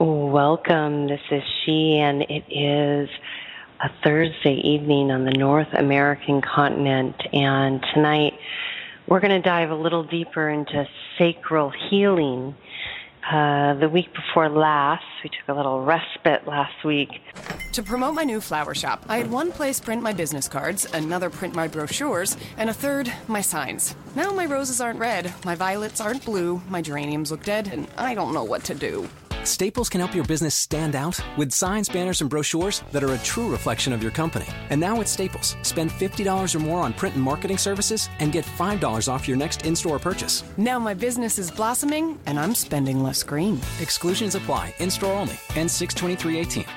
Welcome. This is she, and it is a Thursday evening on the North American continent. And tonight, we're going to dive a little deeper into sacral healing. The week before last, we took a little respite last week. To promote my new flower shop, I had one place print my business cards, another print my brochures, and a third, my signs. Now my roses aren't red, my violets aren't blue, my geraniums look dead, and I don't know what to do. Staples can help your business stand out with signs, banners, and brochures that are a true reflection of your company. And now at Staples, spend $50 or more on print and marketing services and get $5 off your next in-store purchase. Now my business is blossoming, and I'm spending less green. Exclusions apply. In-store only. Ends 6/23/18.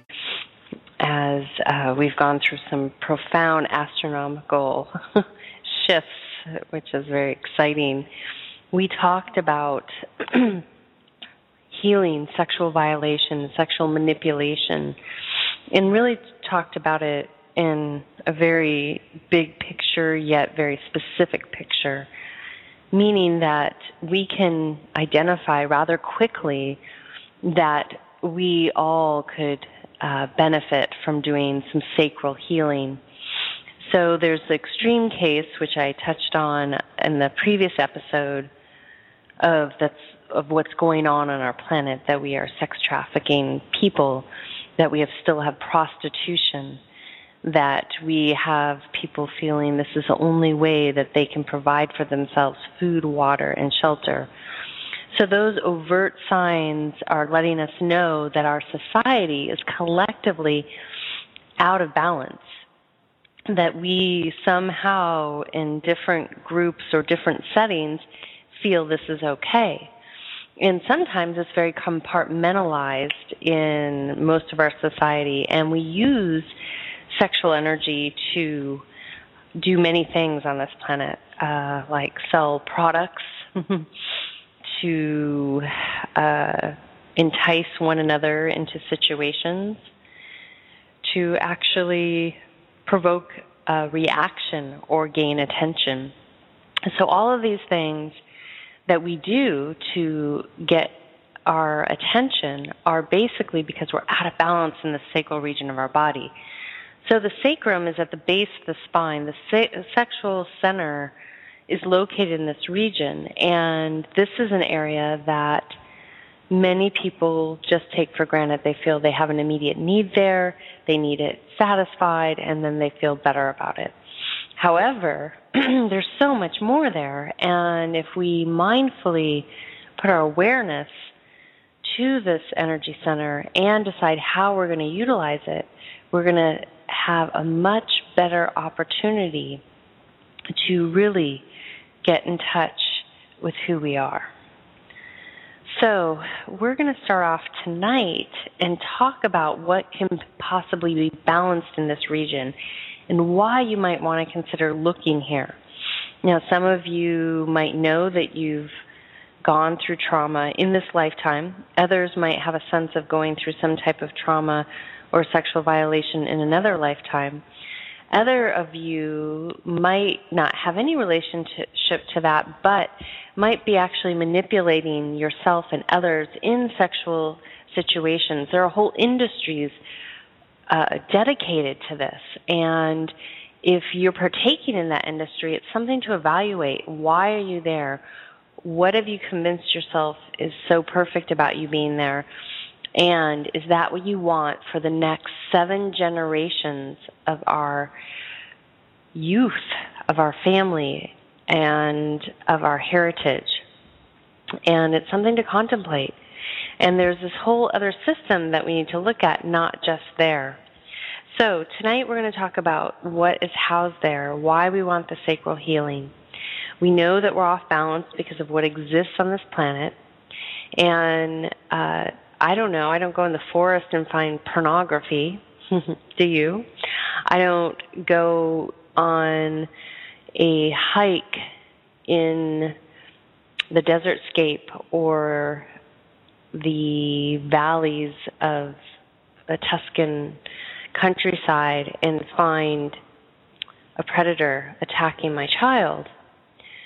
As we've gone through some profound astronomical shifts, which is very exciting, we talked about healing, sexual violation, sexual manipulation, and really talked about it in a very big picture, yet very specific picture, meaning that we can identify rather quickly that we all could benefit from doing some sacral healing. So there's the extreme case, which I touched on in the previous episode, of what's going on our planet, that we are sex trafficking people, that we still have prostitution, that we have people feeling this is the only way that they can provide for themselves food, water, and shelter. So those overt signs are letting us know that our society is collectively out of balance, that we somehow in different groups or different settings feel this is okay. And sometimes it's very compartmentalized in most of our society, and we use sexual energy to do many things on this planet, like sell products, to entice one another into situations, to actually provoke a reaction or gain attention. So all of these things that we do to get our attention are basically because we're out of balance in the sacral region of our body. So the sacrum is at the base of the spine. The sexual center is located in this region, and this is an area that many people just take for granted. They feel they have an immediate need there, they need it satisfied, and then they feel better about it. However, there's so much more there, and if we mindfully put our awareness to this energy center and decide how we're going to utilize it, we're going to have a much better opportunity to really get in touch with who we are. So we're going to start off tonight and talk about what can possibly be balanced in this region and why you might want to consider looking here. Now, some of you might know that you've gone through trauma in this lifetime. Others might have a sense of going through some type of trauma or sexual violation in another lifetime. Other of you might not have any relationship to that, but might be actually manipulating yourself and others in sexual situations. There are whole industries dedicated to this, and if you're partaking in that industry, it's something to evaluate. Why are you there? What have you convinced yourself is so perfect about you being there? And is that what you want for the next 7 generations of our youth, of our family, and of our heritage? And it's something to contemplate. And there's this whole other system that we need to look at, not just there. So tonight we're going to talk about what is housed there, why we want the sacral healing. We know that we're off balance because of what exists on this planet. And I don't know. I don't go in the forest and find pornography. Do you? I don't go on a hike in the desert scape or the valleys of the Tuscan countryside and find a predator attacking my child.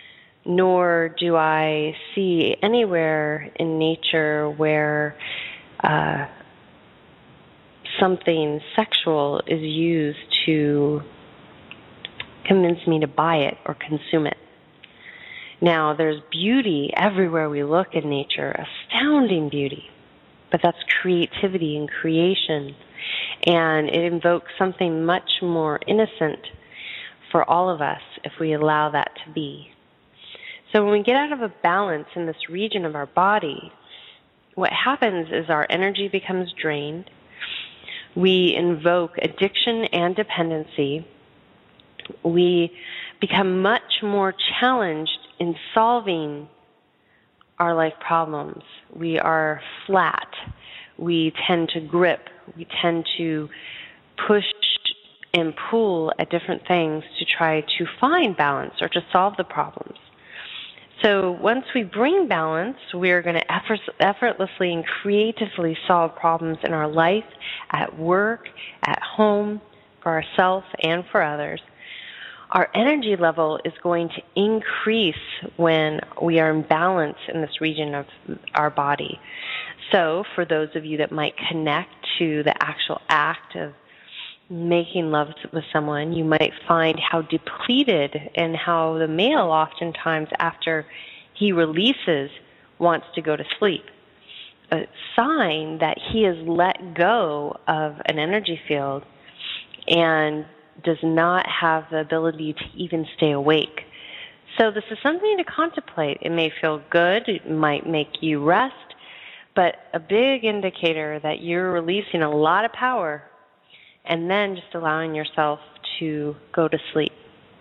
Nor do I see anywhere in nature where something sexual is used to convince me to buy it or consume it. Now, there's beauty everywhere we look in nature, astounding beauty, but that's creativity and creation, and it invokes something much more innocent for all of us if we allow that to be. So when we get out of a balance in this region of our body, what happens is our energy becomes drained. We invoke addiction and dependency. We become much more challenged in solving our life problems. We are flat. We tend to grip. We tend to push and pull at different things to try to find balance or to solve the problems. So once we bring balance, we're going to effortlessly and creatively solve problems in our life, at work, at home, for ourselves and for others. Our energy level is going to increase when we are in balance in this region of our body. So for those of you that might connect to the actual act of making love with someone, you might find how depleted and how the male oftentimes after he releases wants to go to sleep. A sign that he has let go of an energy field and does not have the ability to even stay awake. So this is something to contemplate. It may feel good, it might make you rest, but a big indicator that you're releasing a lot of power and then just allowing yourself to go to sleep.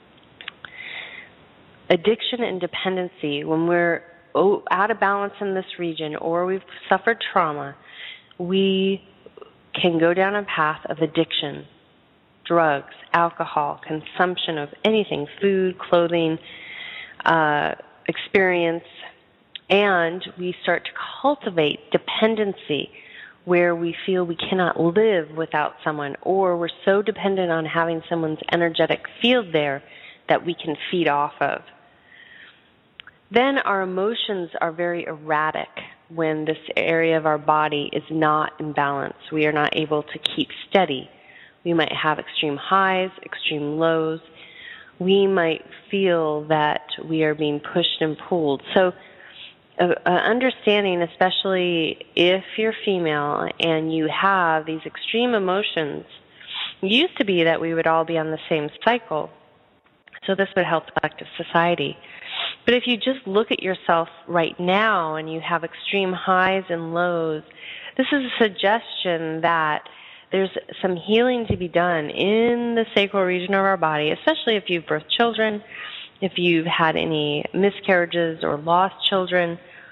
Addiction and dependency, when we're out of balance in this region or we've suffered trauma, we can go down a path of addiction, drugs, alcohol, consumption of anything, food, clothing, experience, and we start to cultivate dependency where we feel we cannot live without someone, or we're so dependent on having someone's energetic field there that we can feed off of. Then our emotions are very erratic when this area of our body is not in balance. We are not able to keep steady. We might have extreme highs, extreme lows. We might feel that we are being pushed and pulled. So understanding, especially if you're female and you have these extreme emotions, it used to be that we would all be on the same cycle. So this would help collective society. But if you just look at yourself right now and you have extreme highs and lows, this is a suggestion that there's some healing to be done in the sacral region of our body, especially if you've birthed children, if you've had any miscarriages or lost children,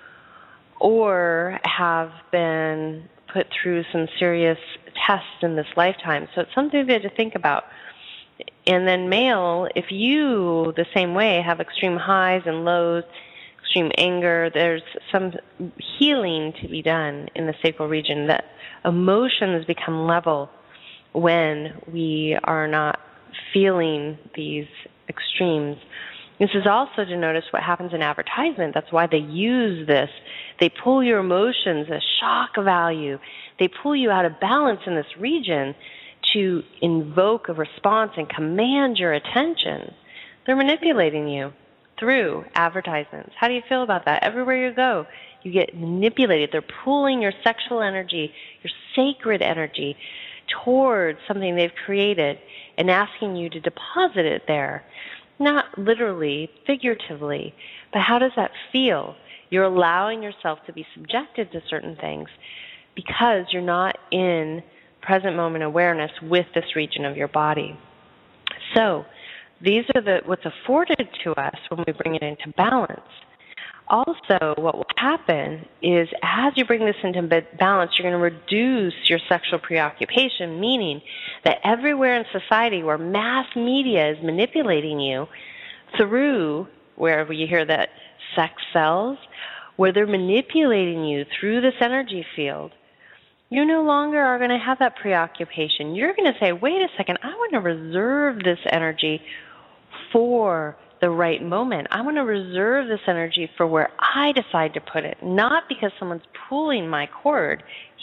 or have been put through some serious tests in this lifetime. So it's something to think about. And then male, if you, the same way, have extreme highs and lows, extreme anger, there's some healing to be done in the sacral region, that emotions become level when we are not feeling these extremes. This is also to notice what happens in advertisement. That's why they use this. They pull your emotions, a shock value. They pull you out of balance in this region to invoke a response and command your attention. They're manipulating you through advertisements. How do you feel about that? Everywhere you go, you get manipulated. They're pulling your sexual energy, your sacred energy, towards something they've created and asking you to deposit it there. Not literally, figuratively, but how does that feel? You're allowing yourself to be subjected to certain things because you're not in present moment awareness with this region of your body. So these are what's afforded to us when we bring it into balance. Also, what will happen is as you bring this into balance, you're going to reduce your sexual preoccupation, meaning that everywhere in society where mass media is manipulating you through, wherever you hear that sex sells, where they're manipulating you through this energy field, you no longer are going to have that preoccupation. You're going to say, wait a second, I want to reserve this energy for the right moment. I want to reserve this energy for where I decide to put it, not because someone's pulling my cord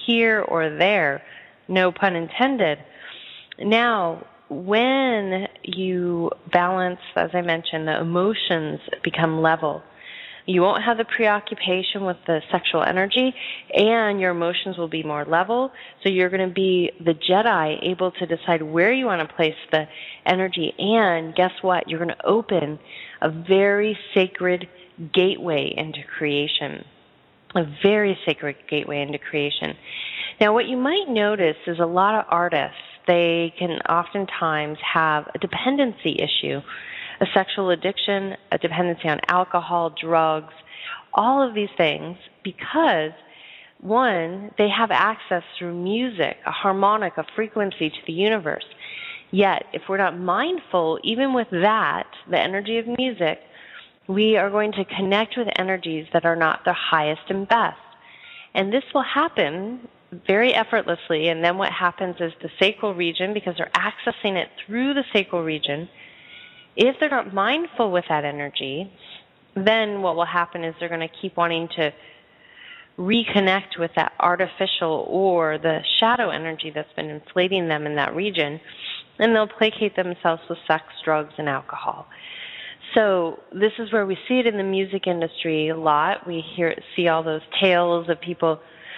here or there, no pun intended. Now, when you balance, as I mentioned, the emotions become level. You won't have the preoccupation with the sexual energy, and your emotions will be more level. So you're going to be the Jedi, able to decide where you want to place the energy. And guess what? You're going to open a very sacred gateway into creation. A very sacred gateway into creation. Now, what you might notice is a lot of artists, they can oftentimes have a dependency issue, a sexual addiction, a dependency on alcohol, drugs, all of these things, because, one, they have access through music, a harmonic, a frequency to the universe. Yet, if we're not mindful, even with that, the energy of music, we are going to connect with energies that are not the highest and best. And this will happen very effortlessly, and then what happens is the sacral region, because they're accessing it through the sacral region, if they're not mindful with that energy, then what will happen is they're going to keep wanting to reconnect with that artificial or the shadow energy that's been inflating them in that region, and they'll placate themselves with sex, drugs, and alcohol. So this is where we see it in the music industry a lot. We see all those tales of people,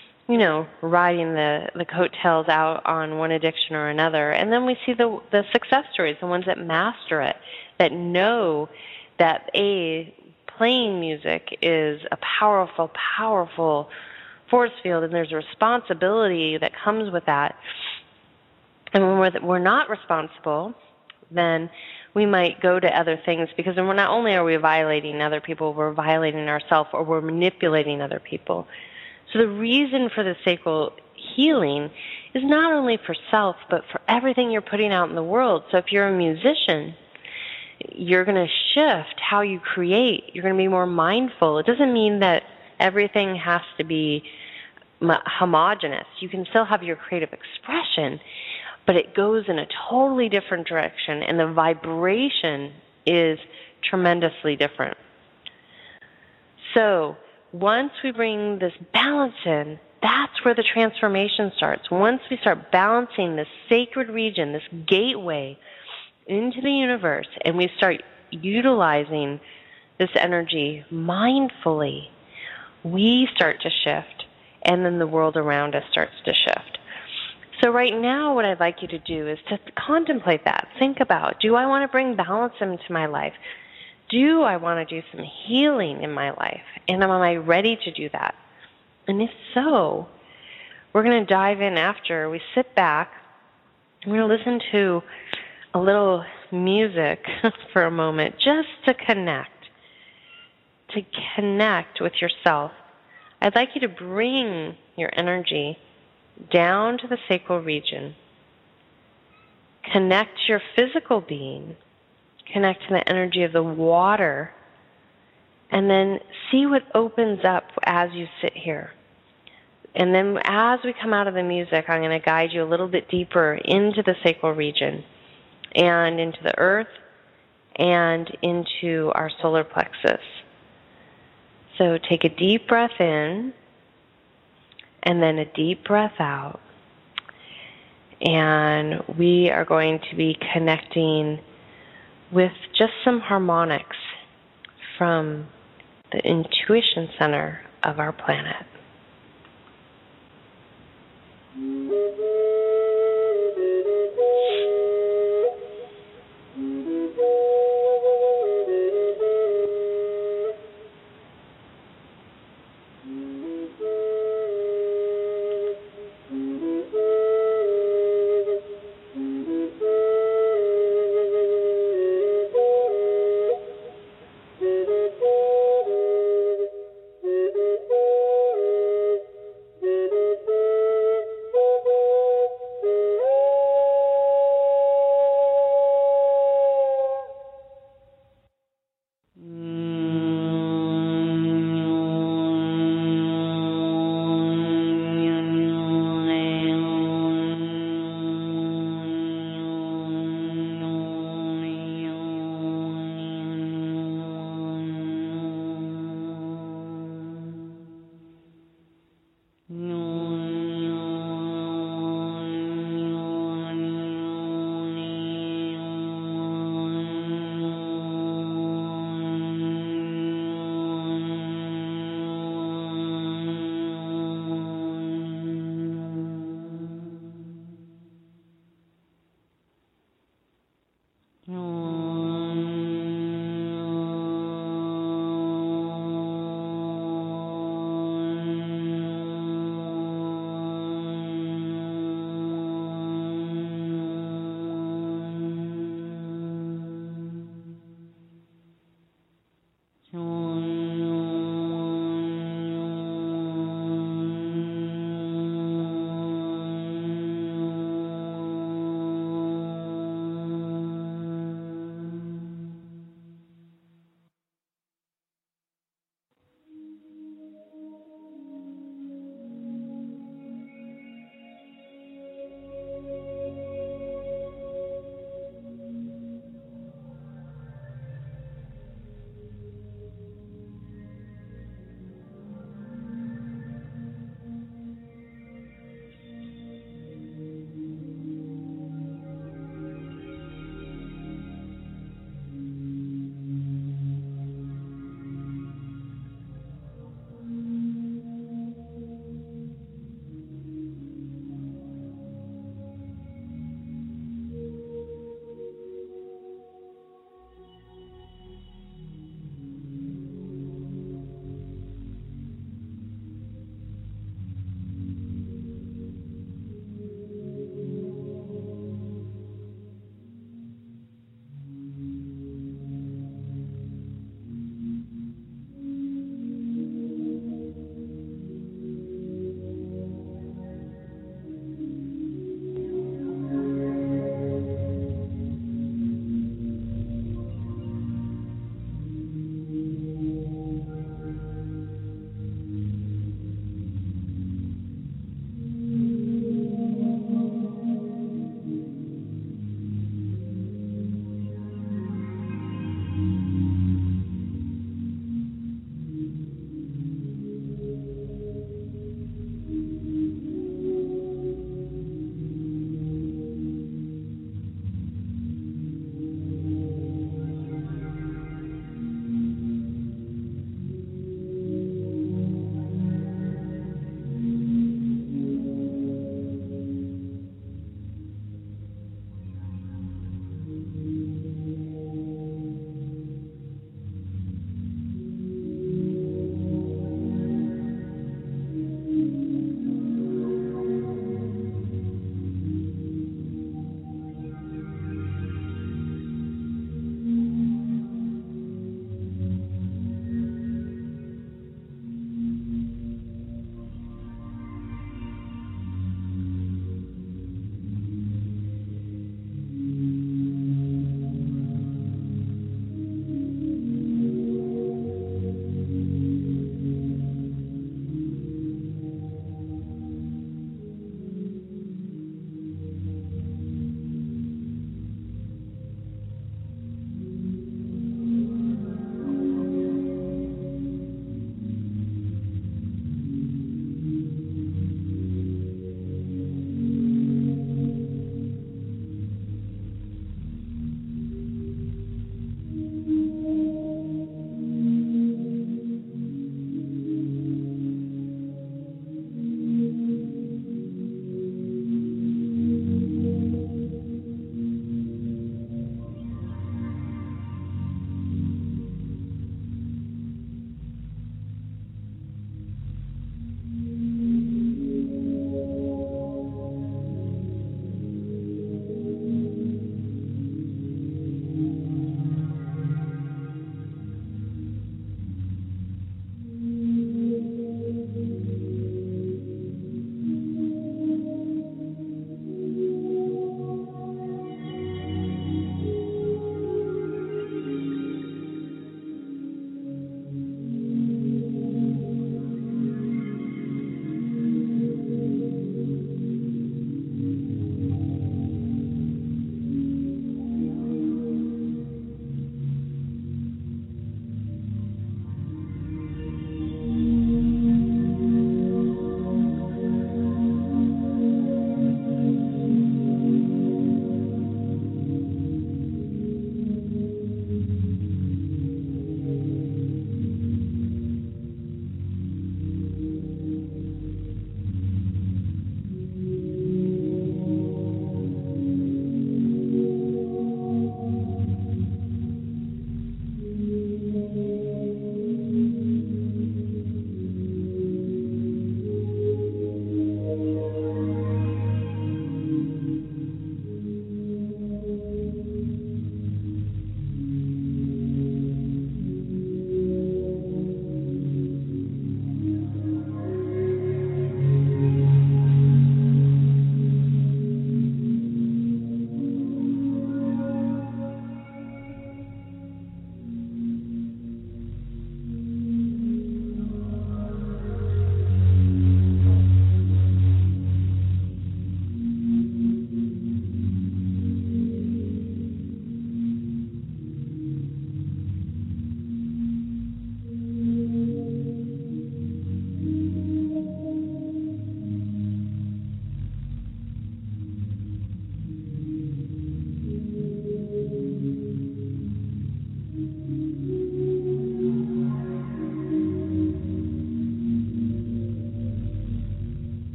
riding the coattails out on one addiction or another. And then we see the success stories, the ones that master it, that know that playing music is a powerful, powerful force field, and there's a responsibility that comes with that. And when we're not responsible, then we might go to other things, because then not only are we violating other people, we're violating ourselves, or we're manipulating other people. So the reason for the sacral healing is not only for self, but for everything you're putting out in the world. So if you're a musician, you're going to shift how you create. You're going to be more mindful. It doesn't mean that everything has to be homogenous. You can still have your creative expression, but it goes in a totally different direction, and the vibration is tremendously different. So once we bring this balance in, that's where the transformation starts. Once we start balancing this sacred region, this gateway into the universe, and we start utilizing this energy mindfully, we start to shift, and then the world around us starts to shift. So right now, what I'd like you to do is to contemplate that. Think about, do I want to bring balance into my life? Do I want to do some healing in my life? And am I ready to do that? And if so, we're going to dive in after. We sit back. We're going to listen to a little music for a moment, just to connect with yourself. I'd like you to bring your energy down to the sacral region. Connect to your physical being. Connect to the energy of the water. And then see what opens up as you sit here. And then as we come out of the music, I'm going to guide you a little bit deeper into the sacral region and into the earth and into our solar plexus. So take a deep breath in and then a deep breath out. And we are going to be connecting with just some harmonics from the intuition center of our planet.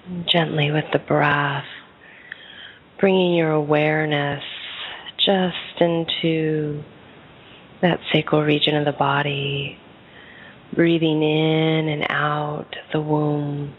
Gently with the breath, bringing your awareness just into that sacral region of the body, breathing in and out the womb,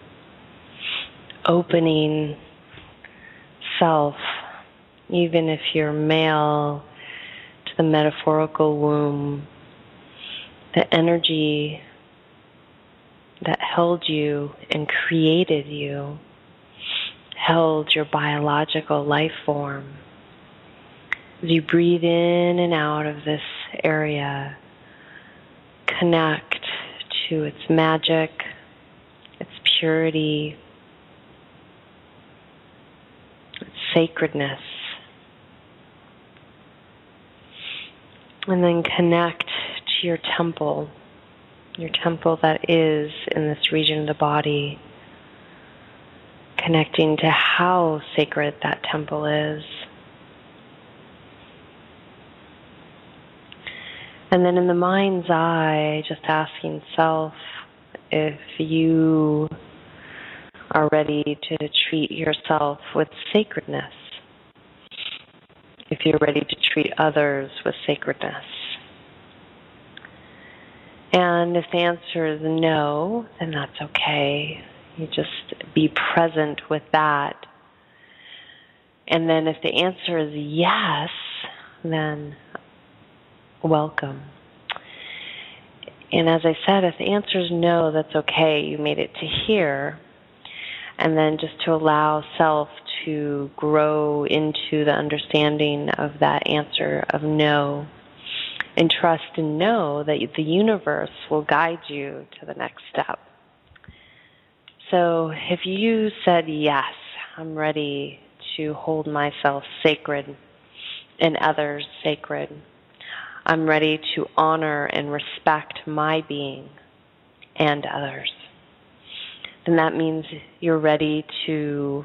opening self, even if you're male, to the metaphorical womb, the energy that held you and created you, held your biological life form. As you breathe in and out of this area, connect to its magic, its purity, its sacredness. And then connect to your temple that is in this region of the body, connecting to how sacred that temple is. And then in the mind's eye, just asking self if you are ready to treat yourself with sacredness, if you're ready to treat others with sacredness. And if the answer is no, then that's okay. You just be present with that. And then if the answer is yes, then welcome. And as I said, if the answer is no, that's okay. You made it to here. And then just to allow self to grow into the understanding of that answer of no. And trust and know that the universe will guide you to the next step. So if you said, yes, I'm ready to hold myself sacred and others sacred, I'm ready to honor and respect my being and others, then that means you're ready to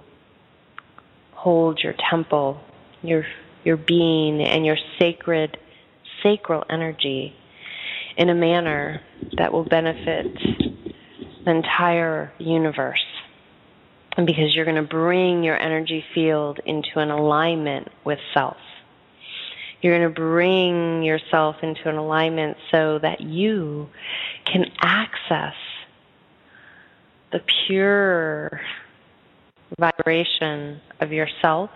hold your temple, your being and your sacral energy in a manner that will benefit the entire universe. And because you're going to bring your energy field into an alignment with self. You're going to bring yourself into an alignment so that you can access the pure vibration of yourself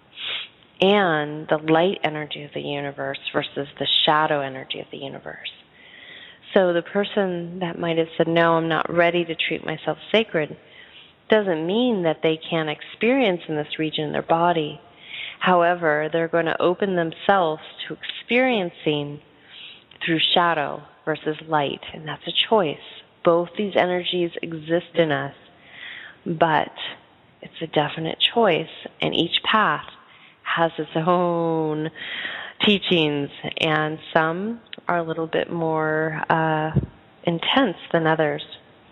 and the light energy of the universe versus the shadow energy of the universe. So the person that might have said, no, I'm not ready to treat myself sacred, doesn't mean that they can't experience in this region in their body. However, they're going to open themselves to experiencing through shadow versus light, and that's a choice. Both these energies exist in us, but it's a definite choice, and each path has its own teachings, and some are a little bit more intense than others.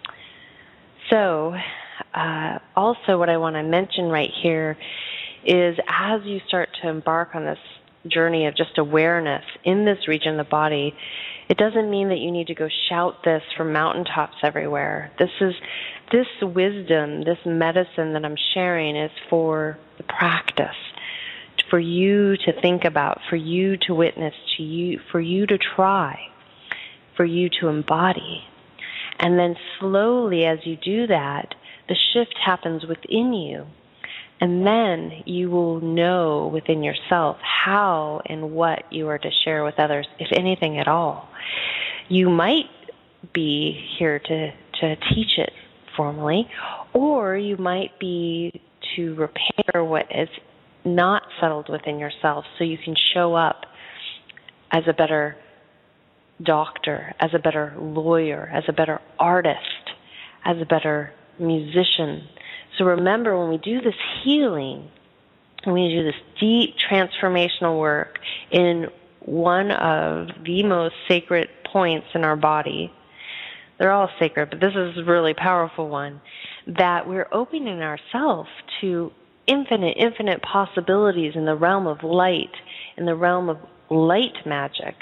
So, also what I want to mention right here is as you start to embark on this journey of just awareness in this region of the body, it doesn't mean that you need to go shout this from mountaintops everywhere. This wisdom, this medicine that I'm sharing is for the practice, for you to think about, for you to witness, for you to try, for you to embody. And then slowly as you do that, the shift happens within you. And then you will know within yourself how and what you are to share with others, if anything at all. You might be here to teach it formally, or you might be to repair what is not settled within yourself so you can show up as a better doctor, as a better lawyer, as a better artist, as a better musician. So remember, when we do this healing, when we do this deep transformational work in one of the most sacred points in our body, they're all sacred, but this is a really powerful one, that we're opening ourselves to infinite possibilities in the realm of light, in the realm of light magic.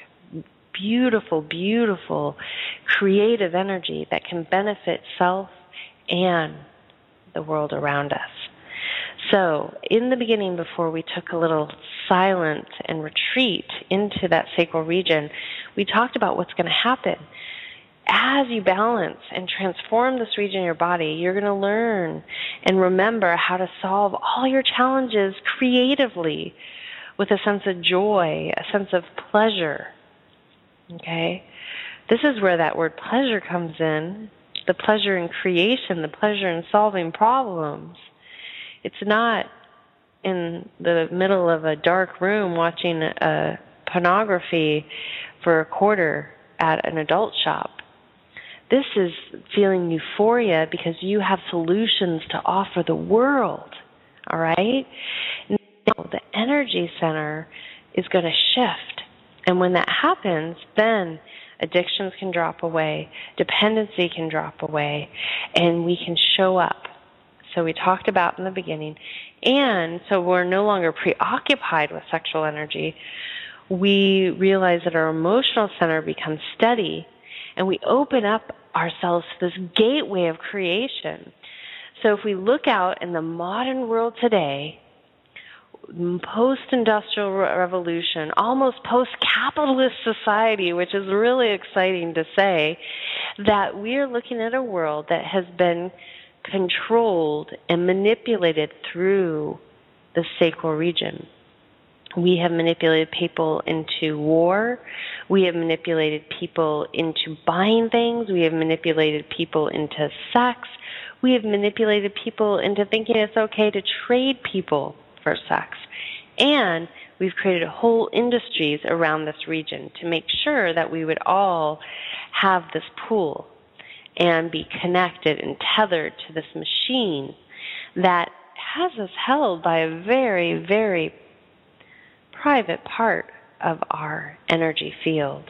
Beautiful, creative energy that can benefit self and the world around us. So in the beginning, before we took a little silence and retreat into that sacral region, we talked about what's going to happen. As you balance and transform this region in your body, you're going to learn and remember how to solve all your challenges creatively with a sense of joy, a sense of pleasure. Okay? This is where that word pleasure comes in, the pleasure in creation, the pleasure in solving problems. It's not in the middle of a dark room watching a pornography for a quarter at an adult shop. This is feeling euphoria because you have solutions to offer the world, all right? Now, the energy center is going to shift. And when that happens, then addictions can drop away, dependency can drop away, and we can show up. So we talked about in the beginning. And so we're no longer preoccupied with sexual energy. We realize that our emotional center becomes steady, and we open up ourselves to this gateway of creation. So if we look out in the modern world today, post-industrial revolution, almost post-capitalist society, which is really exciting to say, that we are looking at a world that has been controlled and manipulated through the sacral region. We have manipulated people into war. We have manipulated people into buying things. We have manipulated people into sex. We have manipulated people into thinking it's okay to trade people for sex. And we've created whole industries around this region to make sure that we would all have this pool and be connected and tethered to this machine that has us held by a very, very private part of our energy field.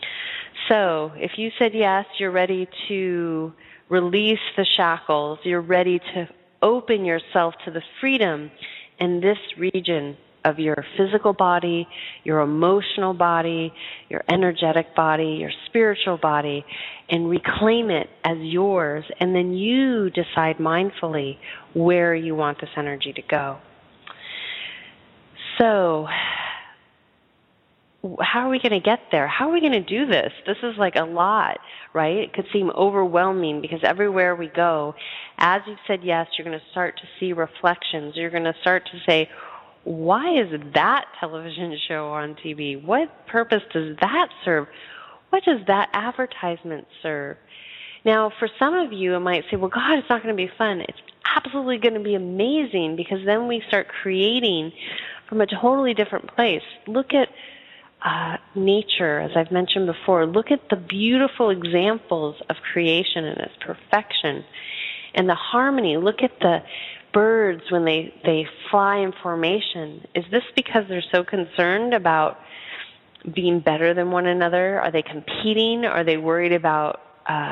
So if you said yes, you're ready to release the shackles, you're ready to open yourself to the freedom in this region of your physical body, your emotional body, your energetic body, your spiritual body, and reclaim it as yours, and then you decide mindfully where you want this energy to go. So, how are we going to get there? How are we going to do this? This is like a lot, right? It could seem overwhelming because everywhere we go, as you've said yes, you're going to start to see reflections. You're going to start to say, why is that television show on TV? What purpose does that serve? What does that advertisement serve? Now, for some of you, it might say, well, God, it's not going to be fun. It's absolutely going to be amazing because then we start creating from a totally different place. Look at nature, as I've mentioned before. Look at the beautiful examples of creation and its perfection and the harmony. Look at the birds when they fly in formation. Is this because they're so concerned about being better than one another? Are they competing? Are they worried about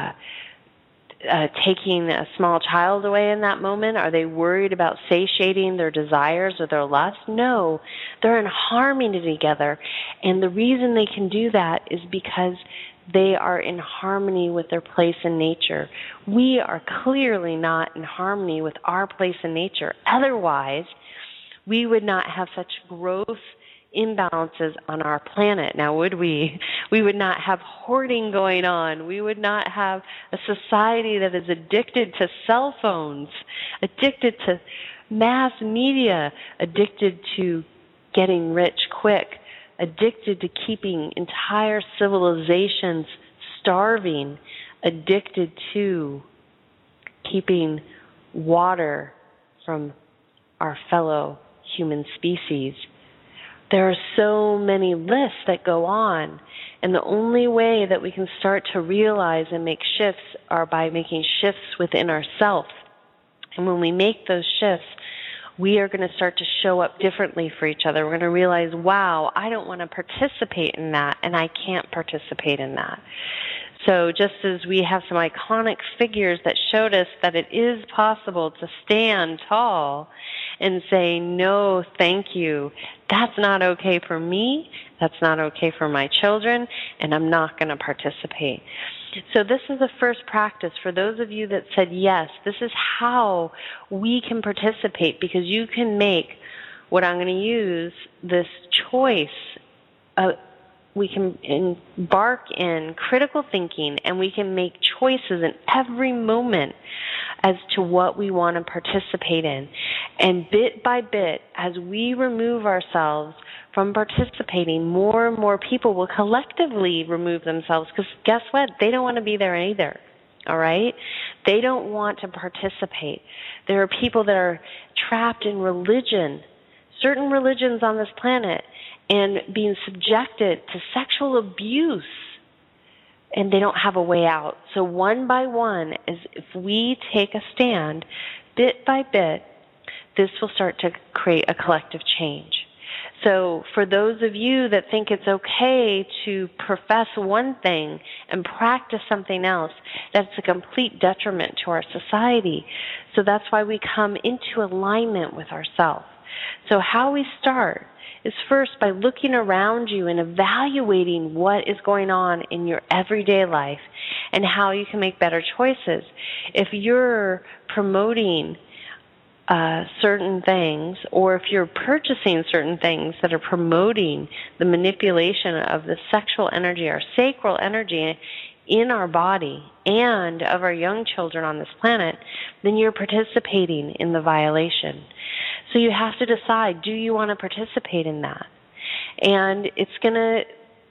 taking a small child away in that moment? Are they worried about satiating their desires or their lusts? No, they're in harmony together. And the reason they can do that is because they are in harmony with their place in nature. We are clearly not in harmony with our place in nature. Otherwise, we would not have such growth imbalances on our planet. Now, would we? We would not have hoarding going on. We would not have a society that is addicted to cell phones, addicted to mass media, addicted to getting rich quick, addicted to keeping entire civilizations starving, addicted to keeping water from our fellow human species. There are so many lists that go on, and the only way that we can start to realize and make shifts are by making shifts within ourselves. And when we make those shifts, we are going to start to show up differently for each other. We're going to realize, wow, I don't want to participate in that, and I can't participate in that. So just as we have some iconic figures that showed us that it is possible to stand tall and say, no, thank you, that's not okay for me, that's not okay for my children, and I'm not going to participate. So this is the first practice. For those of you that said yes, this is how we can participate, because you can make what I'm going to use, this choice. We can embark in critical thinking, and we can make choices in every moment as to what we want to participate in. And bit by bit, as we remove ourselves from participating, more and more people will collectively remove themselves, because guess what? They don't want to be there either. All right? They don't want to participate. There are people that are trapped in religion, certain religions on this planet, and being subjected to sexual abuse, and they don't have a way out. So one by one, if we take a stand, bit by bit, this will start to create a collective change. So for those of you that think it's okay to profess one thing and practice something else, that's a complete detriment to our society. So that's why we come into alignment with ourselves. So how we start is first by looking around you and evaluating what is going on in your everyday life and how you can make better choices. If you're promoting certain things, or if you're purchasing certain things that are promoting the manipulation of the sexual energy, our sacral energy in our body and of our young children on this planet, then you're participating in the violation. So you have to decide, do you want to participate in that? And it's going to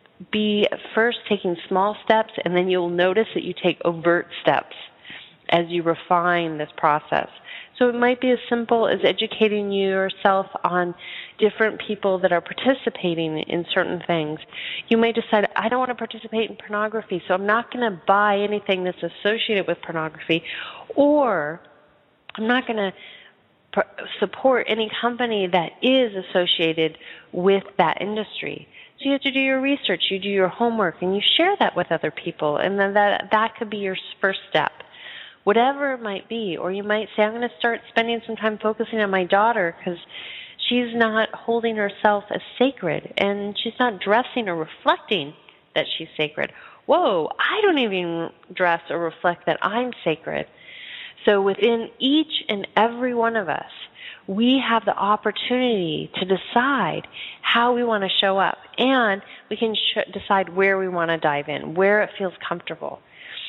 be first taking small steps, and then you'll notice that you take overt steps as you refine this process. So it might be as simple as educating yourself on different people that are participating in certain things. You may decide, I don't want to participate in pornography, so I'm not going to buy anything that's associated with pornography, or I'm not going to support any company that is associated with that industry. So you have to do your research, you do your homework, and you share that with other people, and then that could be your first step. Whatever it might be, or you might say, I'm going to start spending some time focusing on my daughter because she's not holding herself as sacred, and she's not dressing or reflecting that she's sacred. Whoa, I don't even dress or reflect that I'm sacred. So within each and every one of us, we have the opportunity to decide how we want to show up, and we can decide where we want to dive in, where it feels comfortable.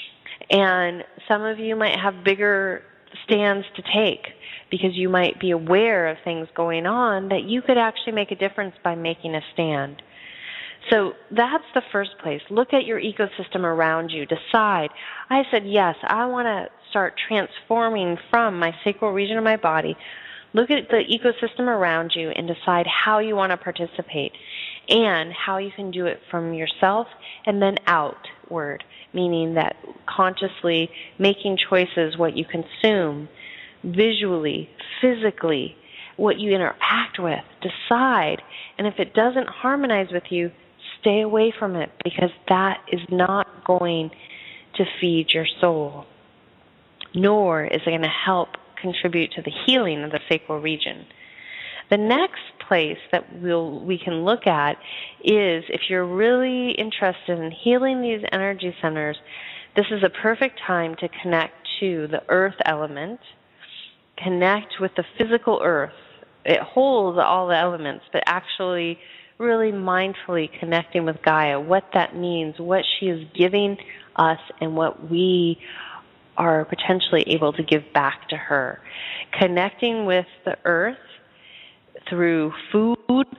And some of you might have bigger stands to take because you might be aware of things going on that you could actually make a difference by making a stand. So that's the first place. Look at your ecosystem around you. Decide, I said, yes, I want to start transforming from my sacral region of my body. Look at the ecosystem around you and decide how you want to participate and how you can do it from yourself and then outward, meaning that consciously making choices, what you consume, visually, physically, what you interact with. Decide, and if it doesn't harmonize with you, stay away from it, because that is not going to feed your soul, nor is it going to help contribute to the healing of the sacral region. The next place that we can look at is, if you're really interested in healing these energy centers, this is a perfect time to connect to the earth element, connect with the physical earth. It holds all the elements, but actually really mindfully connecting with Gaia, what that means, what she is giving us, and what we are potentially able to give back to her. Connecting with the earth through food,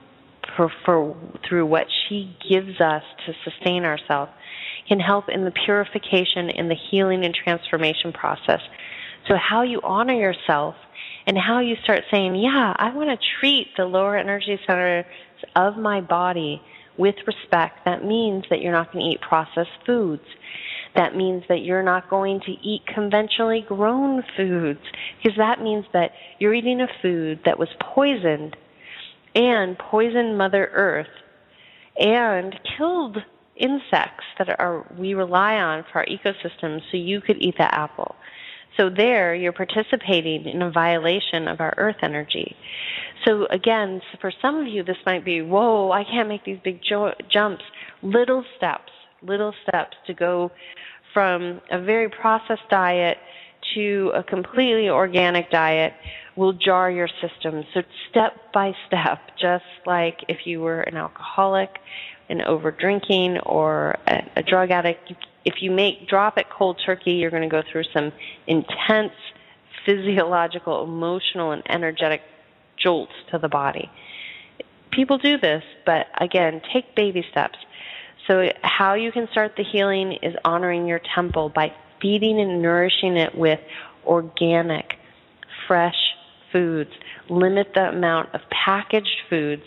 through what she gives us to sustain ourselves, can help in the purification and the healing and transformation process. So how you honor yourself and how you start saying, yeah, I want to treat the lower energy centers of my body with respect. That means that you're not going to eat processed foods. That means that you're not going to eat conventionally grown foods, because that means that you're eating a food that was poisoned and poisoned Mother Earth and killed insects that we rely on for our ecosystem, so you could eat that apple. So there, you're participating in a violation of our earth energy. So again, for some of you, this might be, whoa, I can't make these big jumps. Little steps to go from a very processed diet to a completely organic diet will jar your system. So step by step, just like if you were an alcoholic, an over-drinking, or a drug addict, if you drop it cold turkey, you're going to go through some intense physiological, emotional, and energetic jolts to the body. People do this, but again, take baby steps. So how you can start the healing is honoring your temple by feeding and nourishing it with organic, fresh foods. Limit the amount of packaged foods.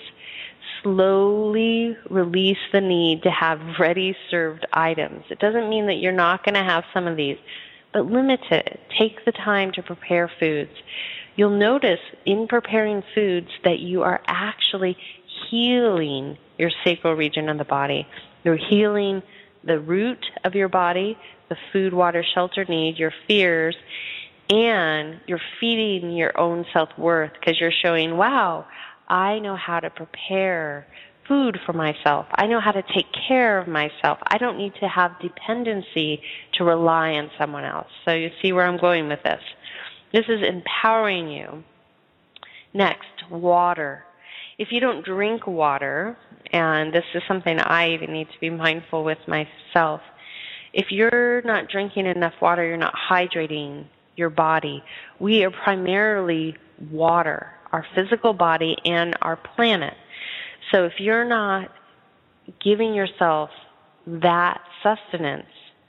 Slowly release the need to have ready-served items. It doesn't mean that you're not going to have some of these, but limit it. Take the time to prepare foods. You'll notice in preparing foods that you are actually healing your sacral region of the body. You're healing the root of your body, the food, water, shelter need, your fears, and you're feeding your own self-worth because you're showing, wow, I know how to prepare food for myself. I know how to take care of myself. I don't need to have dependency to rely on someone else. So you see where I'm going with this. This is empowering you. Next, water. If you don't drink water, and this is something I even need to be mindful with myself, if you're not drinking enough water, you're not hydrating your body. We are primarily water, our physical body and our planet. So if you're not giving yourself that sustenance,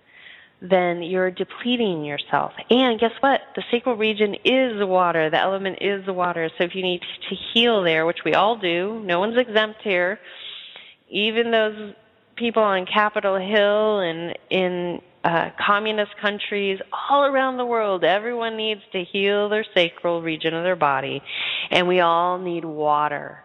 then you're depleting yourself. And guess what? The sacral region is water. The element is water. So if you need to heal there, which we all do, no one's exempt here, even those people on Capitol Hill and in communist countries all around the world, everyone needs to heal their sacral region of their body, and we all need water.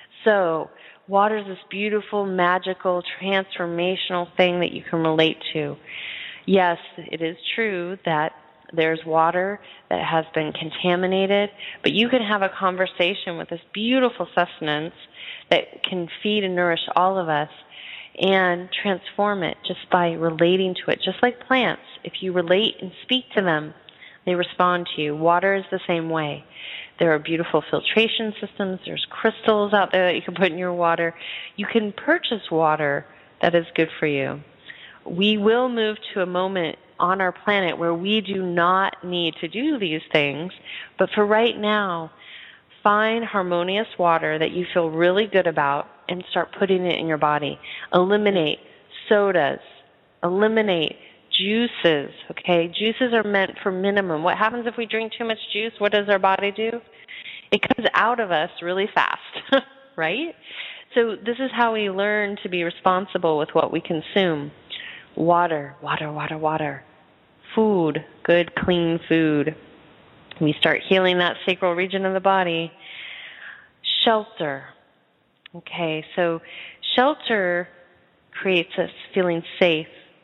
So water is this beautiful, magical, transformational thing that you can relate to. Yes, it is true that there's water that has been contaminated, but you can have a conversation with this beautiful sustenance that can feed and nourish all of us and transform it just by relating to it, just like plants. If you relate and speak to them, they respond to you. Water is the same way. There are beautiful filtration systems. There's crystals out there that you can put in your water. You can purchase water that is good for you. We will move to a moment on our planet where we do not need to do these things, but for right now, find harmonious water that you feel really good about and start putting it in your body. Eliminate sodas. Eliminate juices, okay? Juices are meant for minimum. What happens if we drink too much juice? What does our body do? It comes out of us really fast, right? So this is how we learn to be responsible with what we consume. Water, water, water, water. Food, good, clean food. We start healing that sacral region of the body. Shelter. Okay, so shelter creates us feeling safe.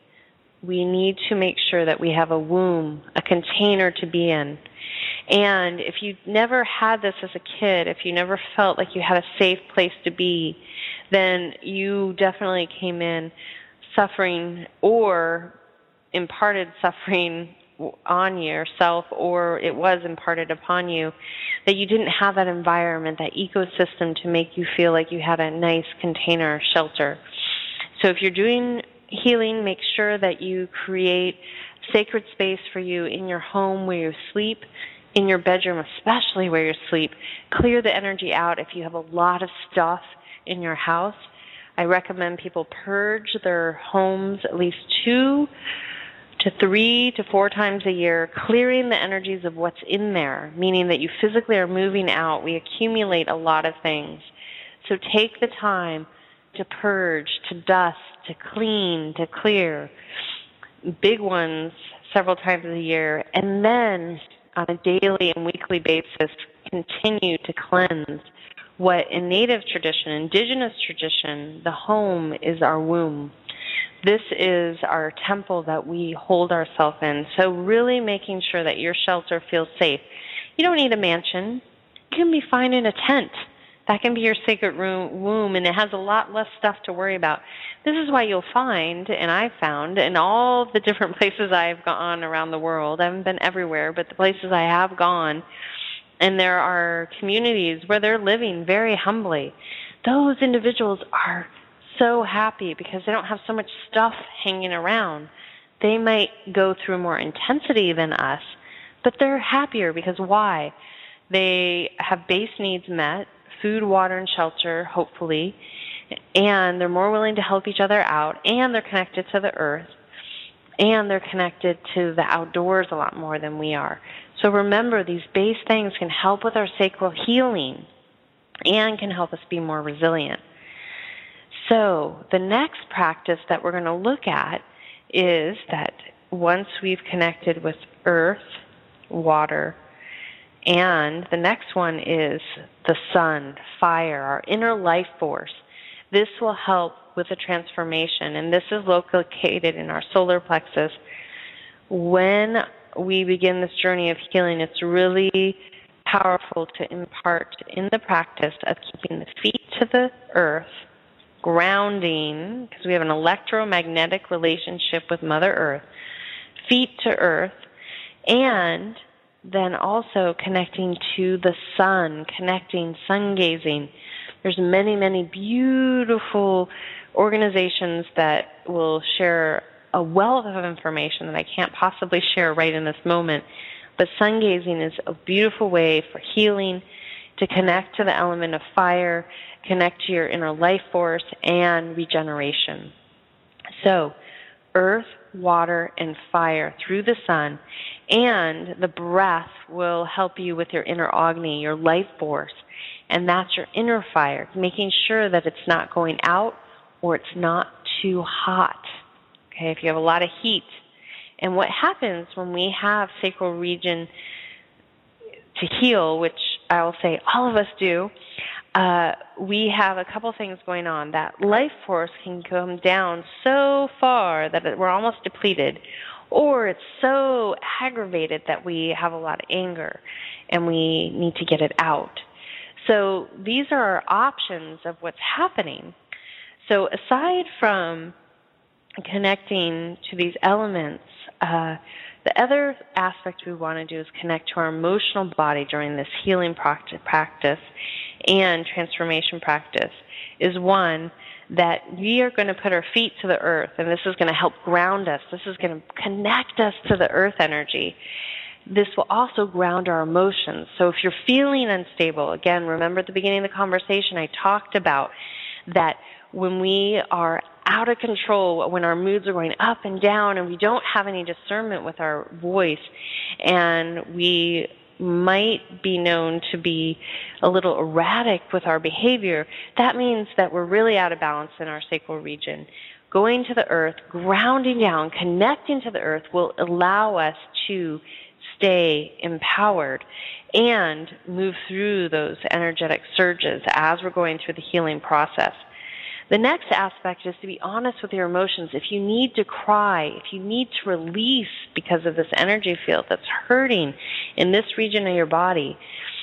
We need to make sure that we have a womb, a container to be in. And if you never had this as a kid, if you never felt like you had a safe place to be, then you definitely came in suffering or imparted suffering on yourself, or it was imparted upon you, that you didn't have that environment, that ecosystem to make you feel like you had a nice container, shelter. So if you're doing healing, make sure that you create sacred space for you in your home where you sleep, in your bedroom, especially where you sleep. Clear the energy out if you have a lot of stuff in your house. I recommend people purge their homes at least 2 to 3 to 4 times a year, clearing the energies of what's in there, meaning that you physically are moving out. We accumulate a lot of things. So take the time to purge, to dust, to clean, to clear. Big ones several times a year. And then on a daily and weekly basis, continue to cleanse. What in Native tradition, indigenous tradition, the home is our womb. This is our temple that we hold ourselves in. So really making sure that your shelter feels safe. You don't need a mansion. You can be fine in a tent. That can be your sacred womb, and it has a lot less stuff to worry about. This is why you'll find, and I've found, in all the different places I've gone around the world, I haven't been everywhere, but the places I have gone, and there are communities where they're living very humbly. Those individuals are so happy because they don't have so much stuff hanging around. They might go through more intensity than us, but they're happier because why? They have base needs met, food, water, and shelter, hopefully, and they're more willing to help each other out, and they're connected to the earth, and they're connected to the outdoors a lot more than we are. So remember, these base things can help with our sacral healing and can help us be more resilient. So the next practice that we're going to look at is that once we've connected with earth, water, and the next one is the sun, fire, our inner life force. This will help with the transformation, and this is located in our solar plexus. When we begin this journey of healing, it's really powerful to impart in the practice of keeping the feet to the earth, grounding, because we have an electromagnetic relationship with Mother Earth, feet to earth, and then also connecting to the sun, connecting, sun gazing. There's many, many beautiful organizations that will share a wealth of information that I can't possibly share right in this moment. But sun gazing is a beautiful way for healing, to connect to the element of fire, connect to your inner life force, and regeneration. So, earth, water, and fire through the sun, and the breath will help you with your inner Agni, your life force, and that's your inner fire, making sure that it's not going out or it's not too hot. Okay, if you have a lot of heat. And what happens when we have sacral region to heal, which I will say all of us do, we have a couple things going on. That life force can come down so far that we're almost depleted, or it's so aggravated that we have a lot of anger and we need to get it out. So these are our options of what's happening. So aside from connecting to these elements, the other aspect we want to do is connect to our emotional body during this healing practice and transformation practice, is one that we are going to put our feet to the earth, and this is going to help ground us. This is going to connect us to the earth energy. This will also ground our emotions. So if you're feeling unstable, again, remember at the beginning of the conversation I talked about that when we are out of control, when our moods are going up and down and we don't have any discernment with our voice, and we might be known to be a little erratic with our behavior, that means that we're really out of balance in our sacral region. Going to the earth, grounding down, connecting to the earth will allow us to stay empowered and move through those energetic surges as we're going through the healing process. The next aspect is to be honest with your emotions. If you need to cry, if you need to release because of this energy field that's hurting in this region of your body,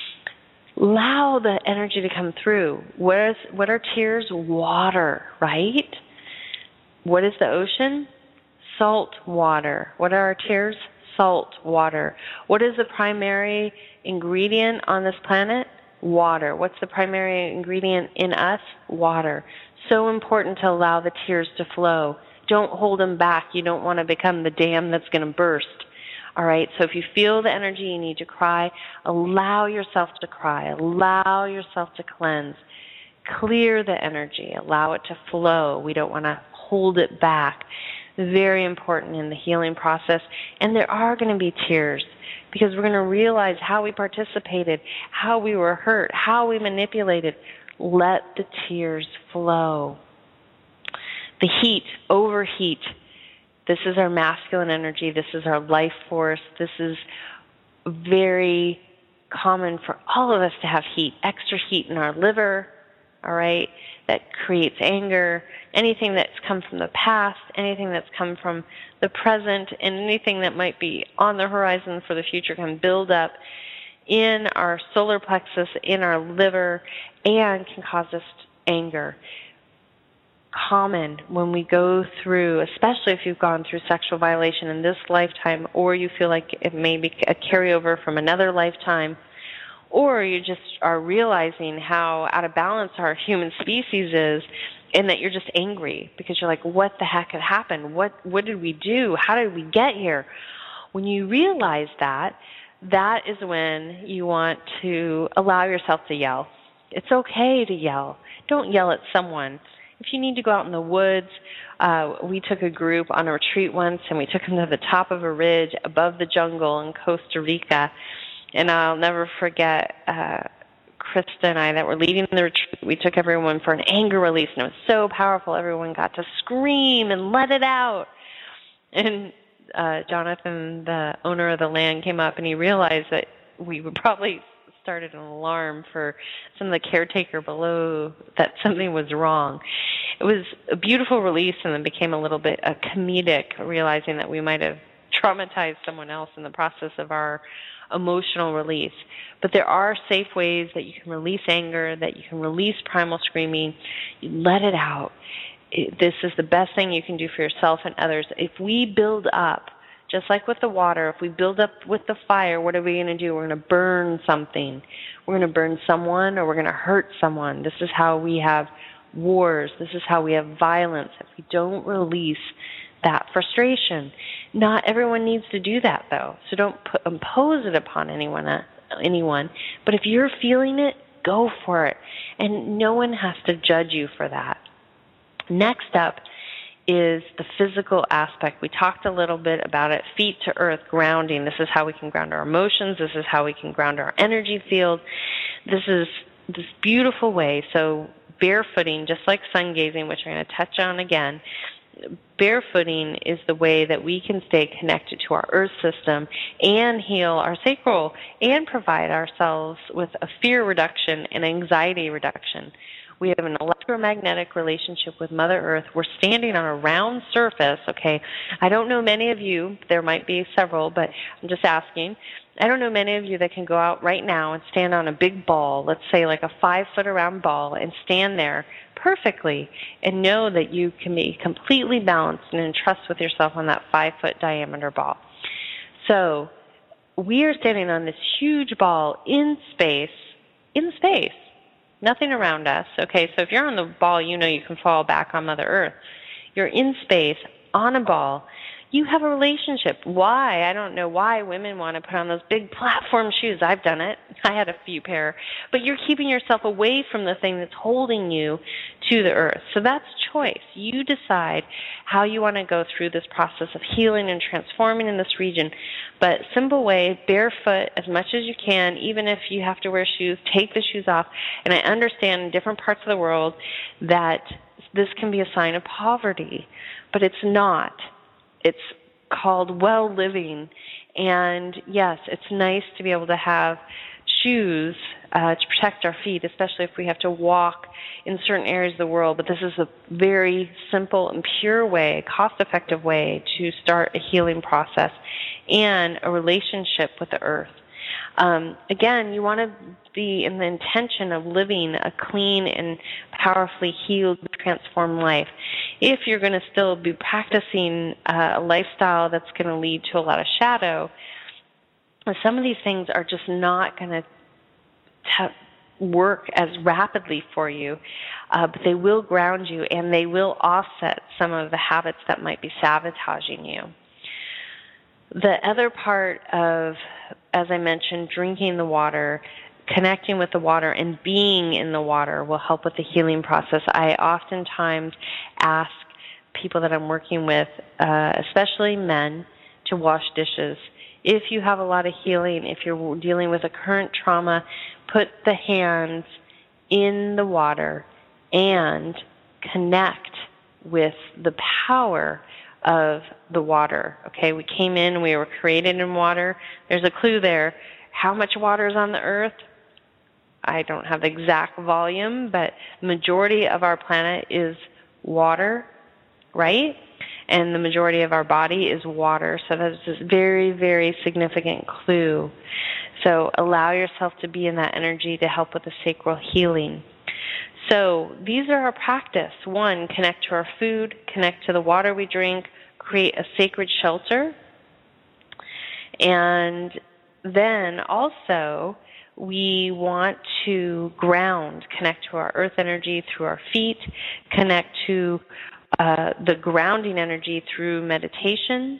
allow the energy to come through. What are tears? Water, right? What is the ocean? Salt water. What are our tears? Salt water. What is the primary ingredient on this planet? Water. What's the primary ingredient in us? Water. So important to allow the tears to flow. Don't hold them back. You don't want to become the dam that's going to burst. All right? So if you feel the energy you need to cry, allow yourself to cry. Allow yourself to cleanse. Clear the energy. Allow it to flow. We don't want to hold it back. Very important in the healing process. And there are going to be tears because we're going to realize how we participated, how we were hurt, how we manipulated. Let the tears flow. The heat, overheat. This is our masculine energy. This is our life force. This is very common for all of us to have heat, extra heat in our liver, all right, that creates anger, anything that's come from the past, anything that's come from the present, and anything that might be on the horizon for the future can build up in our solar plexus, in our liver, and can cause us anger. Common when we go through, especially if you've gone through sexual violation in this lifetime, or you feel like it may be a carryover from another lifetime, or you just are realizing how out of balance our human species is, and that you're just angry because you're like, what the heck had happened? What did we do? How did we get here? When you realize that, that is when you want to allow yourself to yell. It's okay to yell. Don't yell at someone. If you need to go out in the woods, we took a group on a retreat once, and we took them to the top of a ridge above the jungle in Costa Rica. And I'll never forget Krista and I that were leading the retreat. We took everyone for an anger release, and it was so powerful. Everyone got to scream and let it out. And Jonathan, the owner of the land, came up, and he realized that we would probably started an alarm for some of the caretaker below that something was wrong. It was a beautiful release, and then became a little bit comedic, realizing that we might have traumatized someone else in the process of our emotional release. But there are safe ways that you can release anger, that you can release primal screaming. You let it out. This is the best thing you can do for yourself and others. If we build up, just like with the water, if we build up with the fire, what are we going to do? We're going to burn something. We're going to burn someone, or we're going to hurt someone. This is how we have wars. This is how we have violence. If we don't release that frustration. Not everyone needs to do that, though. So don't impose it upon anyone. But if you're feeling it, go for it. And no one has to judge you for that. Next up is the physical aspect. We talked a little bit about it. Feet to earth, grounding. This is how we can ground our emotions. This is how we can ground our energy field. This is this beautiful way. So barefooting, just like sun gazing, which I'm going to touch on again, barefooting is the way that we can stay connected to our earth system and heal our sacral and provide ourselves with a fear reduction and anxiety reduction. We have an electromagnetic relationship with Mother Earth. We're standing on a round surface, okay? I don't know many of you, there might be several, but I'm just asking. I don't know many of you that can go out right now and stand on a big ball, let's say like a 5-foot around ball, and stand there perfectly and know that you can be completely balanced and in trust with yourself on that 5-foot diameter ball. So we are standing on this huge ball in space, nothing around us. Okay, so if you're on the ball, you know you can fall back on Mother Earth. You're in space on a ball. You have a relationship. Why? I don't know why women want to put on those big platform shoes. I've done it. I had a few pair. But you're keeping yourself away from the thing that's holding you to the earth. So that's choice. You decide how you want to go through this process of healing and transforming in this region. But simple way, barefoot as much as you can, even if you have to wear shoes, take the shoes off. And I understand in different parts of the world that this can be a sign of poverty, but it's not. It's called well living, and yes, it's nice to be able to have shoes to protect our feet, especially if we have to walk in certain areas of the world, but this is a very simple and pure way, cost-effective way to start a healing process and a relationship with the earth. Again, you want to be in the intention of living a clean and powerfully healed, transformed life. If you're going to still be practicing a lifestyle that's going to lead to a lot of shadow, some of these things are just not going to work as rapidly for you, but they will ground you and they will offset some of the habits that might be sabotaging you. The other part of, as I mentioned, drinking the water, connecting with the water, and being in the water will help with the healing process. I oftentimes ask people that I'm working with, especially men, to wash dishes. If you have a lot of healing, if you're dealing with a current trauma, put the hands in the water and connect with the power of the water. Okay, we came in, we were created in water. There's a clue there. How much water is on the earth? I don't have the exact volume, but the majority of our planet is water, right? And the majority of our body is water. So that's a very, very significant clue. So allow yourself to be in that energy to help with the sacral healing. So these are our practice. 1, connect to our food, connect to the water we drink, create a sacred shelter. And then also we want to ground, connect to our earth energy through our feet, connect to the grounding energy through meditation,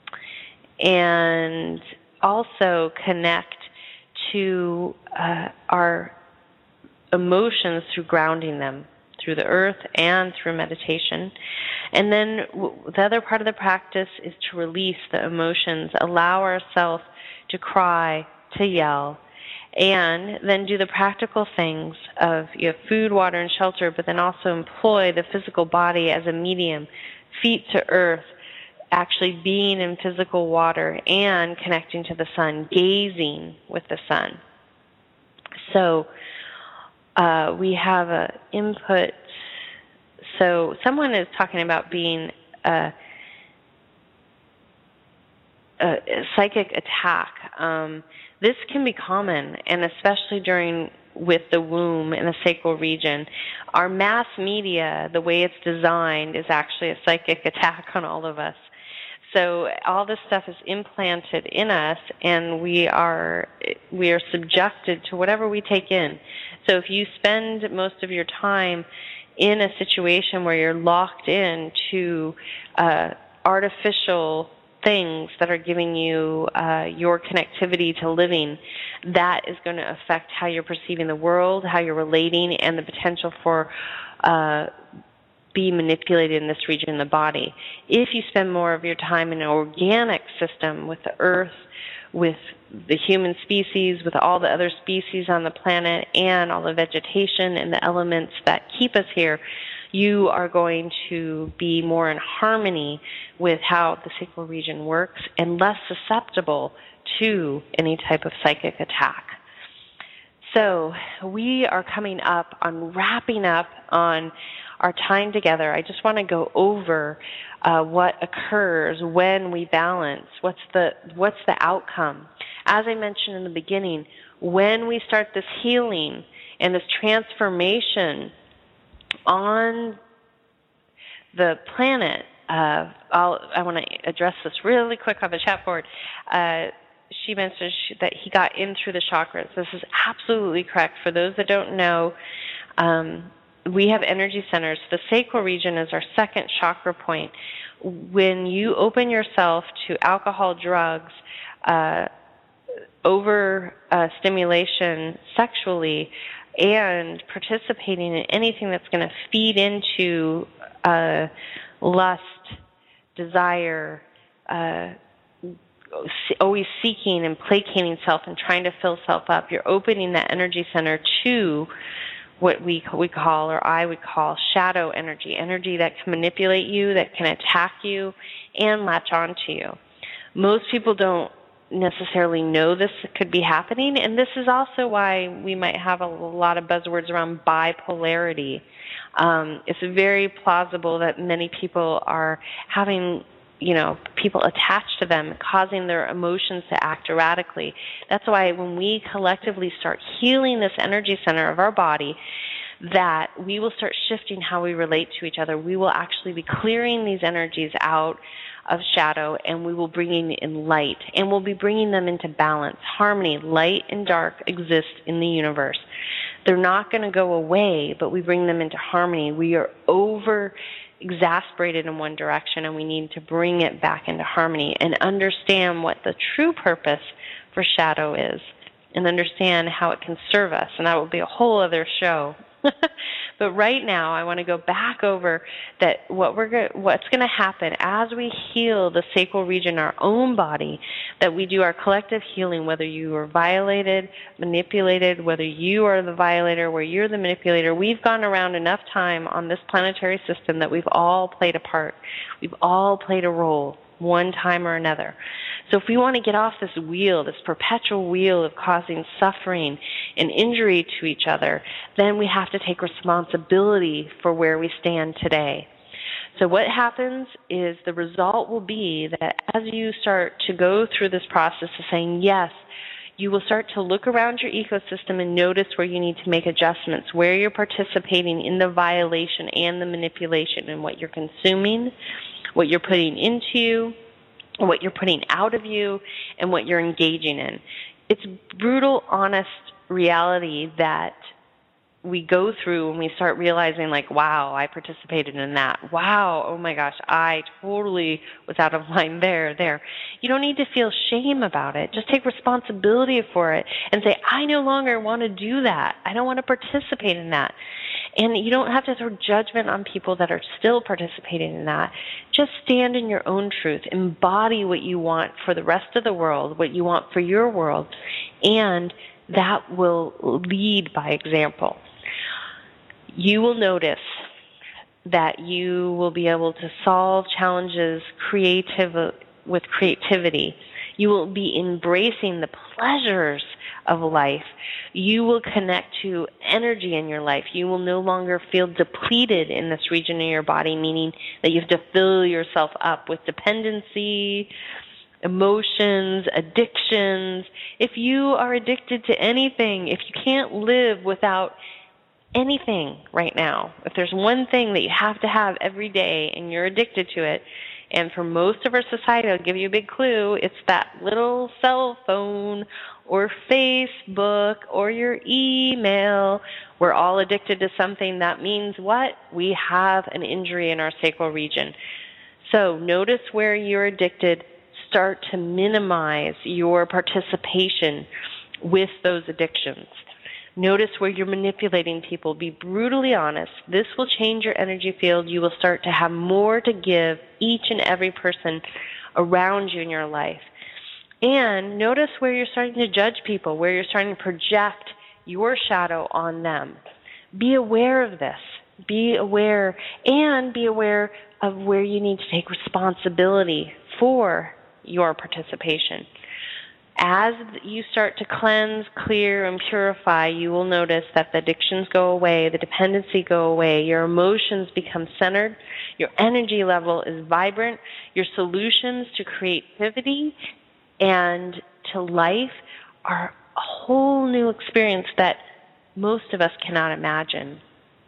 and also connect to our emotions through grounding them through the earth and through meditation. And then the other part of the practice is to release the emotions, allow ourselves to cry, to yell, and then do the practical things of food, water, and shelter, but then also employ the physical body as a medium, feet to earth, actually being in physical water and connecting to the sun, gazing with the sun. So we have an input. So someone is talking about being a psychic attack. This can be common, and especially with the womb in the sacral region. Our mass media, the way it's designed, is actually a psychic attack on all of us. So all this stuff is implanted in us, and we are subjected to whatever we take in. So if you spend most of your time in a situation where you're locked into artificial things that are giving you your connectivity to living, that is going to affect how you're perceiving the world, how you're relating, and the potential for be manipulated in this region of the body. If you spend more of your time in an organic system with the earth, with the human species, with all the other species on the planet, and all the vegetation and the elements that keep us here, you are going to be more in harmony with how the sacral region works and less susceptible to any type of psychic attack. So we are coming up on wrapping up on our time together. I just want to go over what occurs when we balance. What's the outcome? As I mentioned in the beginning, when we start this healing and this transformation on the planet, I want to address this really quick on the chat board. She mentioned that he got in through the chakras. This is absolutely correct. For those that don't know, we have energy centers. The sacral region is our second chakra point. When you open yourself to alcohol, drugs, over stimulation sexually, and participating in anything that's going to feed into lust, desire, always seeking and placating self and trying to fill self up, you're opening that energy center to what we call, or I would call, shadow energy, energy that can manipulate you, that can attack you, and latch onto you. Most people don't necessarily know this could be happening, and this is also why we might have a lot of buzzwords around bipolarity. It's very plausible that many people are having people attached to them, causing their emotions to act erratically. That's why when we collectively start healing this energy center of our body, that we will start shifting how we relate to each other. We will actually be clearing these energies out of shadow, and we will bring in light, and we'll be bringing them into balance, harmony. Light and dark exist in the universe. They're not going to go away, but we bring them into harmony. We are exasperated in one direction, and we need to bring it back into harmony and understand what the true purpose for shadow is and understand how it can serve us, and that will be a whole other show. But right now, I want to go back over that what's going to happen as we heal the sacral region, our own body, that we do our collective healing, whether you are violated, manipulated, whether you are the violator, where you're the manipulator. We've gone around enough time on this planetary system that we've all played a part. We've all played a role, one time or another. So if we want to get off this wheel, this perpetual wheel of causing suffering and injury to each other, then we have to take responsibility for where we stand today. So what happens is the result will be that as you start to go through this process of saying, yes, you will start to look around your ecosystem and notice where you need to make adjustments, where you're participating in the violation and the manipulation, and what you're consuming, what you're putting into you, what you're putting out of you, and what you're engaging in. It's brutal, honest reality that we go through when we start realizing, like, wow, I participated in that. Wow, oh my gosh, I totally was out of line there. You don't need to feel shame about it. Just take responsibility for it and say, I no longer want to do that. I don't want to participate in that. And you don't have to throw judgment on people that are still participating in that. Just stand in your own truth. Embody what you want for the rest of the world, what you want for your world, and that will lead by example. You will notice that you will be able to solve challenges with creativity. You will be embracing the pleasures of life. You will connect to energy in your life. You will no longer feel depleted in this region of your body, meaning that you have to fill yourself up with dependency, emotions, addictions. If you are addicted to anything, if you can't live without anything right now, if there's one thing that you have to have every day and you're addicted to it, and for most of our society, I'll give you a big clue, it's that little cell phone or Facebook or your email. We're all addicted to something. That means what? We have an injury in our sacral region. So notice where you're addicted. Start to minimize your participation with those addictions. Notice where you're manipulating people. Be brutally honest. This will change your energy field. You will start to have more to give each and every person around you in your life. And notice where you're starting to judge people, where you're starting to project your shadow on them. Be aware of this. Be aware, and be aware of where you need to take responsibility for your participation. As you start to cleanse, clear, and purify, you will notice that the addictions go away, the dependency go away, your emotions become centered, your energy level is vibrant, your solutions to creativity and to life are a whole new experience that most of us cannot imagine.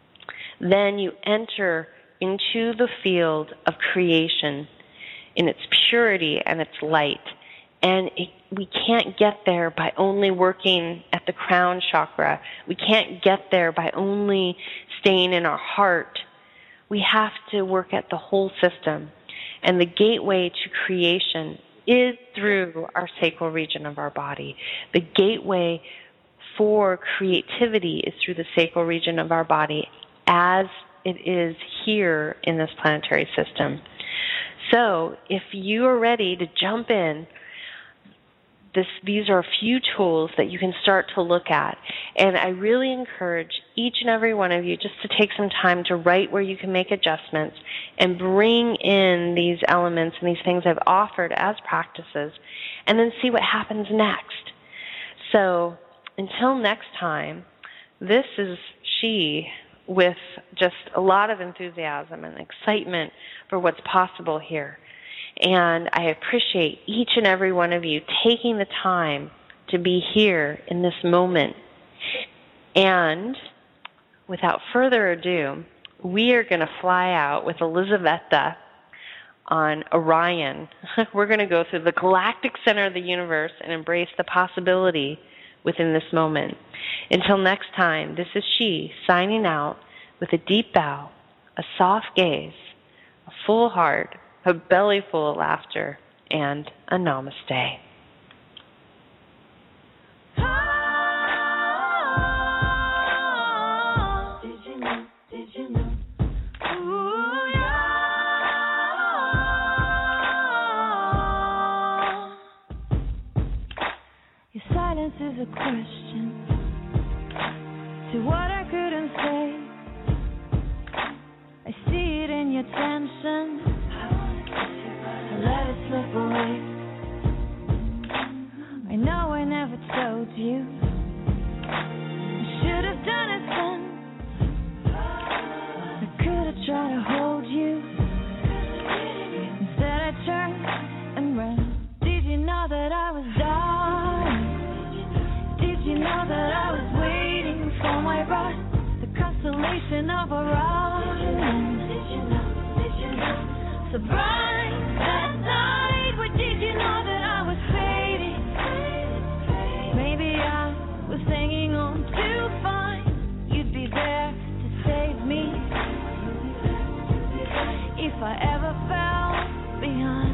Then you enter into the field of creation in its purity and its light. And we can't get there by only working at the crown chakra. We can't get there by only staying in our heart. We have to work at the whole system. And the gateway to creation is through our sacral region of our body. The gateway for creativity is through the sacral region of our body, as it is here in this planetary system. So if you are ready to jump in, these are a few tools that you can start to look at. And I really encourage each and every one of you just to take some time to write where you can make adjustments and bring in these elements and these things I've offered as practices, and then see what happens next. So until next time, this is She with just a lot of enthusiasm and excitement for what's possible here. And I appreciate each and every one of you taking the time to be here in this moment. And without further ado, we are going to fly out with Elizaveta on Orion. We're going to go through the galactic center of the universe and embrace the possibility within this moment. Until next time, this is She signing out with a deep bow, a soft gaze, a full heart, a belly full of laughter, and a namaste. Did you know? Ooh, yeah. Your silence is a question to what I couldn't say. I see it in your tension. Let it slip away. I know I never told you. I should have done it then. I could have tried to hold you. Instead I turned and ran. Did you know that I was dying? of Orion. So bright that night, but did you know that I was fading? Maybe I was hanging on too fine. You'd be there to save me if I ever fell behind.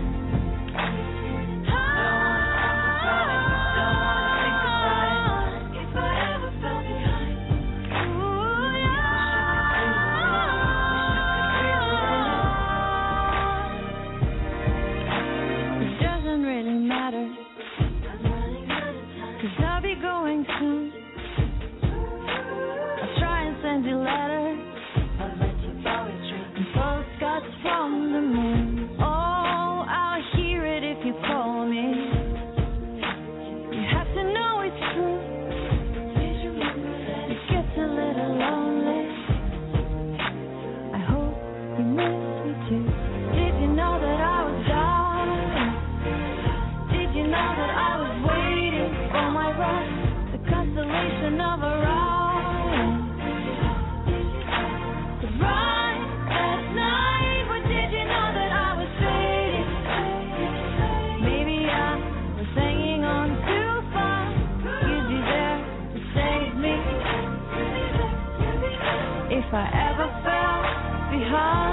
If I ever fell behind.